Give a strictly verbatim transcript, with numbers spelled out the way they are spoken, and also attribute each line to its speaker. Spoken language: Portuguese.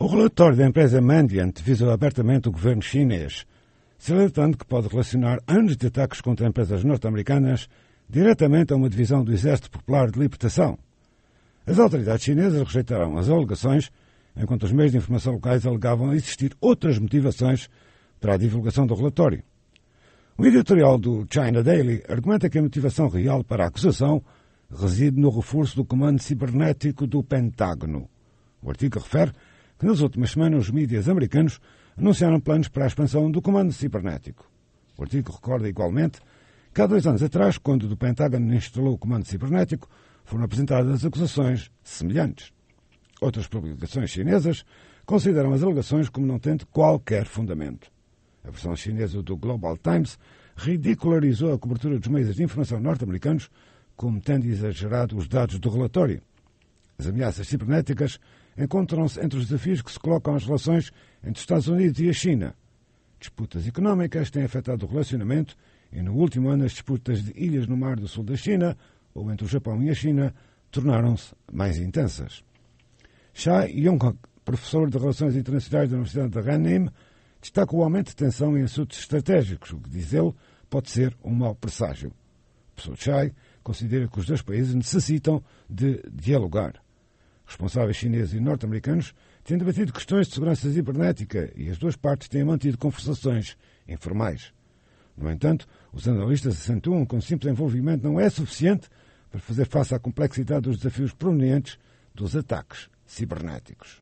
Speaker 1: O relatório da empresa Mandiant visa abertamente o governo chinês, salientando que pode relacionar anos de ataques contra empresas norte-americanas diretamente a uma divisão do Exército Popular de Libertação. As autoridades chinesas rejeitaram as alegações, enquanto os meios de informação locais alegavam existir outras motivações para a divulgação do relatório. O editorial do China Daily argumenta que a motivação real para a acusação reside no reforço do comando cibernético do Pentágono. O artigo refere que nas últimas semanas os mídias americanos anunciaram planos para a expansão do comando cibernético. O artigo recorda igualmente que há dois anos atrás, quando do Pentágono instalou o comando cibernético, foram apresentadas acusações semelhantes. Outras publicações chinesas consideram as alegações como não tendo qualquer fundamento. A versão chinesa do Global Times ridicularizou a cobertura dos meios de informação norte-americanos como tendo exagerado os dados do relatório. As ameaças cibernéticas encontram-se entre os desafios que se colocam às relações entre os Estados Unidos e a China. Disputas económicas têm afetado o relacionamento e, no último ano, as disputas de ilhas no Mar do Sul da China, ou entre o Japão e a China, tornaram-se mais intensas. Xia Yonghak, professor de Relações Internacionais da Universidade de Renmin, destaca o aumento de tensão em assuntos estratégicos, o que, diz ele, pode ser um mau presságio. O professor Xia considera que os dois países necessitam de dialogar. Responsáveis chineses e norte-americanos têm debatido questões de segurança cibernética e as duas partes têm mantido conversações informais. No entanto, os analistas acentuam que um simples envolvimento não é suficiente para fazer face à complexidade dos desafios provenientes dos ataques cibernéticos.